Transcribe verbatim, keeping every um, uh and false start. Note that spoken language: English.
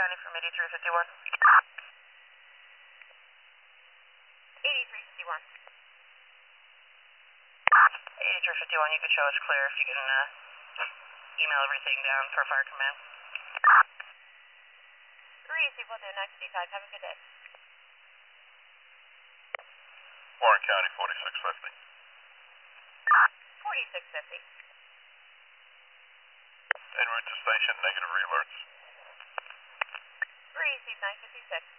County from eighty-three fifty-one. eighty-three fifty-one. eighty-three fifty-one, you can show us clear if you can uh, email everything down for fire command. three C will do, nine fifty-five, have a good day. Warren County, forty-six fifty. forty-six fifty. En route to station, negative re-alerts. three C nine fifty-six.